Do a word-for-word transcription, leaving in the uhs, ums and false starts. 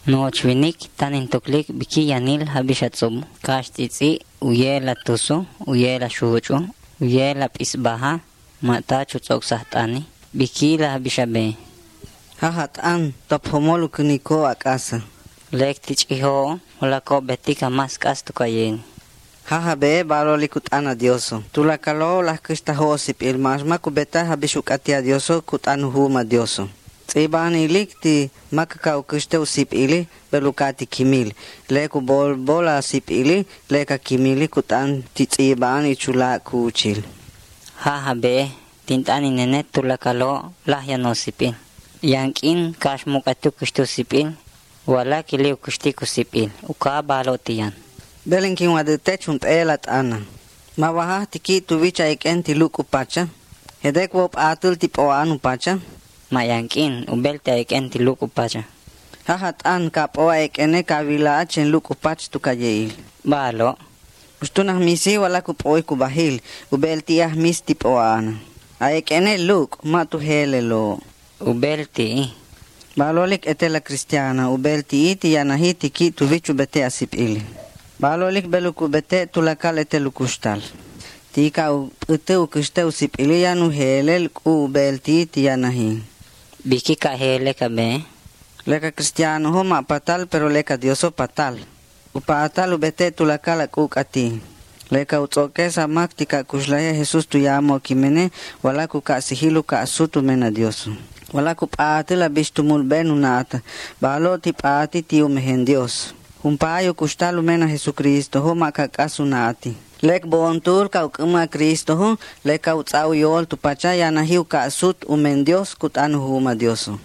No chwinik tanin tuklik biki yanil habishatsob. Kash titsi uye la tuso, uye la shuhuchu, uye la pisbaha, mata chutsok sahtani. Biki la habishabe. Hahatan tophomolu kuniko akasa. Lek tichiho, wala ko betika mas kas tukayen. Hahabe balolikut ana dioso. Tulakalo lah kristaho sip ilmasma kubeta habishukatia dioso kut anu huma dioso. Tsiban ilik ti makakau kristau sip ili belukati kimil. Leku bol bola sip ili leka kimili kut an ti tsiban ichula kuchil. Hahabe tintani nenet tulakalo lah yano sipil. Yankin kash mukatu kristu sipil. Wala kiliu kristiku sipil. Uka balotiyan. Belinkin wadete chunt elat ana. Mawahah tiki tuwicha iken ti luku pacha. Hedek wop atul tip o anu pacha. Mayankin ubel te iken ti luku pacha. Hahat an kap o ikene kawila achen luku pach tu kayeil. Balo. Ustunah misi wala kup oi kubahil. Ubel ti ah mis tip o ana. A ikene luk matu hele lo. Ubel ti. Balolik etela kristiana. Ubel ti iti yanahi tiki tuwichu bete asip ili. Balolik beluku bete tulakal etelu kustal. Tika ute ukuste usip ili yanu helel ku belti tiyanahi. Biki ka hele ka be? Leka kristiano ho ma patal pero leka dioso patal. Upatal ubete tulakal kukati. Leka utsoke samak tika kuslaya Jesus tuyamo kimene wala kuka sihilu ka asutu mena dioso. Wala kupati la bistumul benu nata. Balo tipati tiu mehen dios. Umpayo kustalu mena Jesucristo ho makakasunati. Lek bontur kau kema Kristo ho lek kau tsau yol tu pacha yanahiu ka sut umen Dios kut anu huma Dioso.